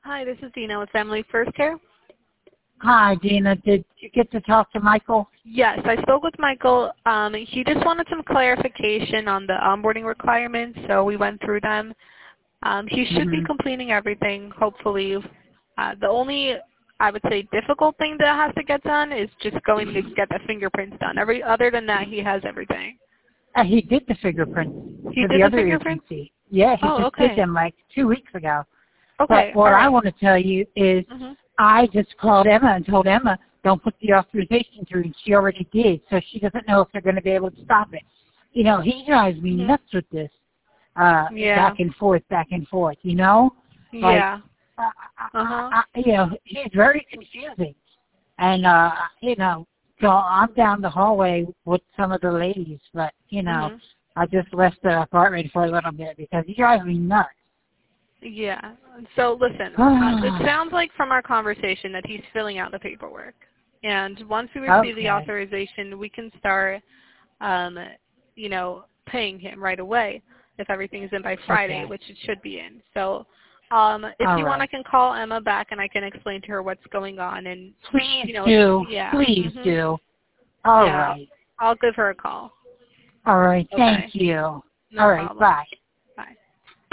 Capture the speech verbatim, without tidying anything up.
Hi, this is Dina with Family First Care. Hi, Dina. Did you get to talk to Michael? Yes, I spoke with Michael. Um, he just wanted some clarification on the onboarding requirements, so we went through them. Um, he should Mm-hmm. be completing everything, hopefully. Uh, the only, I would say, difficult thing that has to get done is just going to get the fingerprints done. Every Other than that, he has everything. Uh, he did the fingerprints He for did the the other fingerprints? agency. Yeah, he Oh, just okay. did them like two weeks ago. Okay, But what all right. I want to tell you is Mm-hmm. I just called Emma and told Emma, don't put the authorization through, and she already did, so she doesn't know if they're going to be able to stop it. You know, he drives me Mm-hmm. nuts with this, uh, Yeah. back and forth, back and forth, you know? Like, Yeah. uh, Uh-huh. I, I, you know, he's very confusing. And, uh, you know, so I'm down the hallway with some of the ladies, but, you know, Mm-hmm. I just left the apartment for a little bit because he drives me nuts. Yeah. So listen, uh, it sounds like from our conversation that he's filling out the paperwork. And once we receive Okay. the authorization, we can start, um, you know, paying him right away if everything is in by Friday, Okay. which it should be in. So um, if All you want, right. I can call Emma back and I can explain to her what's going on. And, Please you know, do. yeah. Please Mm-hmm. do. All Yeah. right. I'll give her a call. All right. Okay. Thank you. No All right. problem. Bye.